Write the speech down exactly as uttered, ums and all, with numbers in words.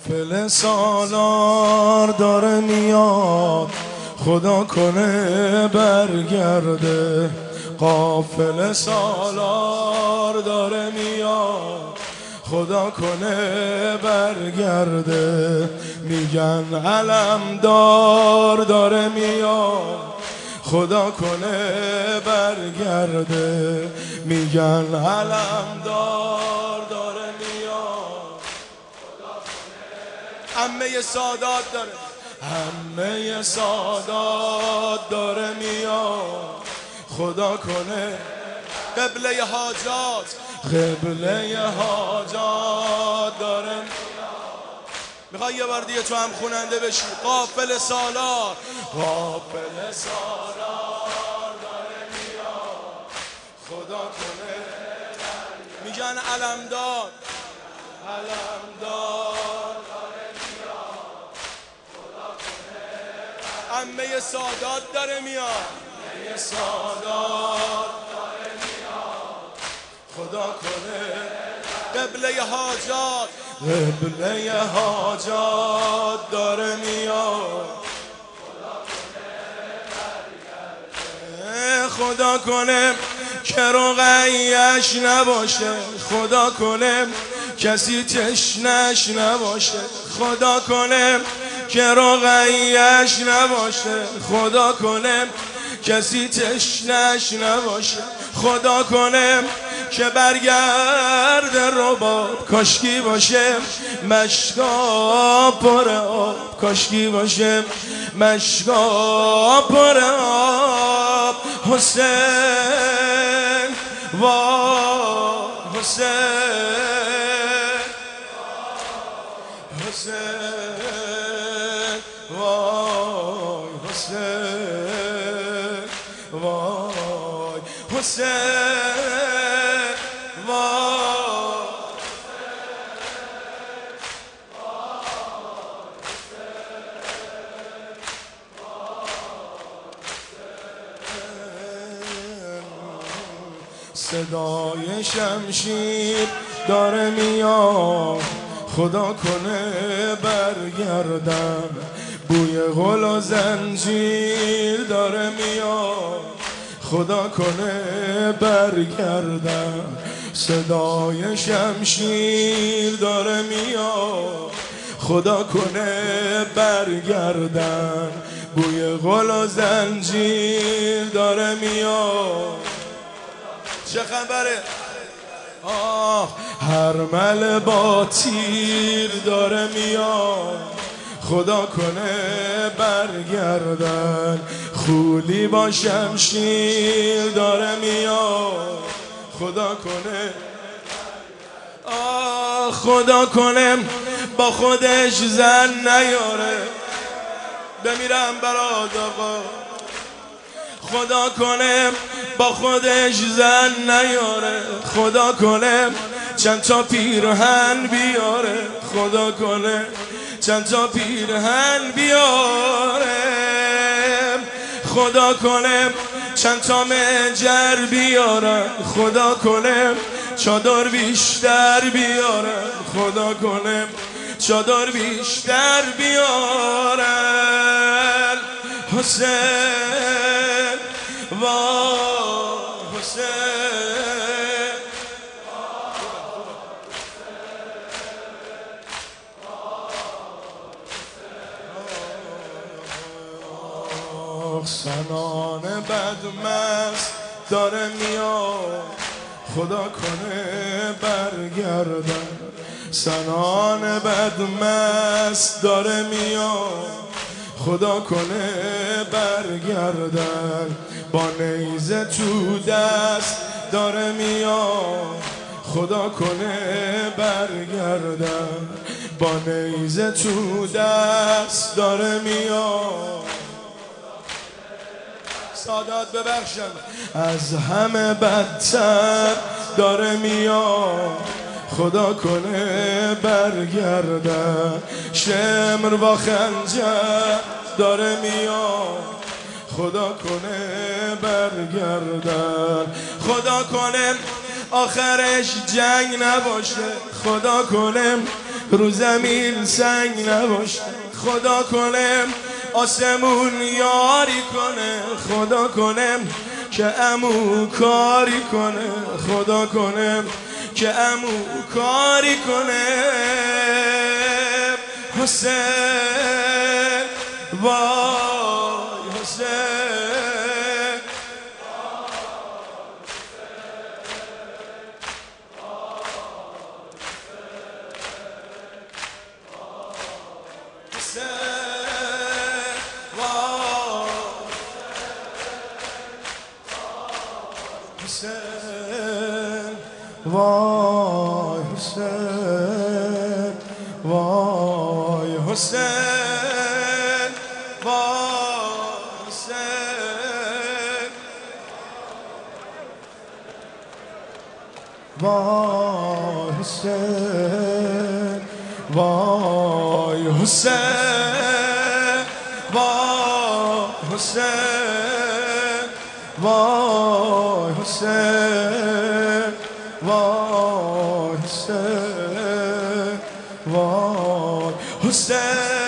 قافل سالار داره میاد، خدا کنه برگرده. قافل سالار داره میاد، خدا کنه برگرده. میگن علمدار داره میاد، خدا کنه برگرده. میگن علمدار داره میاد، خدا کنه. عمه سادات داره، عمه سادات داره میاد، خدا کنه. قبله حاجات، قبله حاجات داره میاد. میخوای یه بار دیگه تو هم خوننده بشی؟ قافل سالار، قافل سالار داره میاد، خدا کنه. میگن علمدار، علمدار داره میاد، خدا کنه. عمه سادات داره میاد، عمه سادات داره میاد، خدا کنه. قبله حاجات، قبله حاجات داره میاد، خدا کنه که رقیش نباشه، خدا کنه کسی تشنش نباشه، خدا کنه که رقیش نباشه، خدا کنه کسی تشنش نباشه، خدا کنه که برگرده رباب، کاشکی باشه مشکا پر آب، کاشکی باشه مشکا پر آب. حسین وا حسین، حسین وای حسین، وای حسین وای. صدای شمشیر داره میاد، خدا کنه برگردم. بوی غل و زنجیر داره میاد، خدا کنه برگردم. صدای شمشیر داره میاد، خدا کنه برگردم. بوی غل و زنجیر داره میاد. چه خبره؟ آه هرمل با تیر داره میاد، خدا کنه برگردن. خولی با شمشیر داره میاد، خدا کنه. آه خدا کنه با خودش زن نیاره، بمیرم برات آقا. خدا کنه با خودش زن نیاره، خدا کنه چند تا پیرهن بیاره، خدا کنه چند تا پیرهن بیاره، خدا کنه چند تا مجر بیاره، خدا کنه چادر بیشتر بیاره، خدا کنه چادر بیشتر بیاره. حسین وای حسین، سنان بدمست داره میاد، خدا کنه برگردن. سنان بدمست داره میاد، خدا کنه برگردن. با نیزه تو دست داره میاد، خدا کنه برگردن. با نیزه تو دست داره میاد. سادات ببخشم، از همه بدتر داره میاد، خدا کنه برگردن. شمر با خنجر داره میاد، خدا کنه برگردن. خدا کنه آخرش جنگ نباشه، خدا کنه رو زمین سنگ نباشه. خدا کنه آسمون یاری کنه، خدا کنه که عمو کاری کنه، خدا کنه که عمو کاری کنه. حسین وای حسین، حسین وای حسین وای حسین وای حسین وای حسین وای حسین وای حسین وای حسین وای حسین وای حسین